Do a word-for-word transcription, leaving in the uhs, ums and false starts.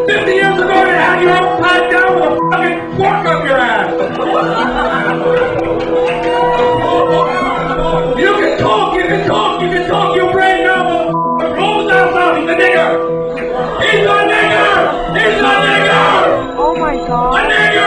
fifty years ago, they had you upside down with a fucking fork up your ass. You can talk, you can talk, you can talk your brain now, but close that out. He's a nigger. He's a nigger. He's a nigger. Oh my God. A nigger.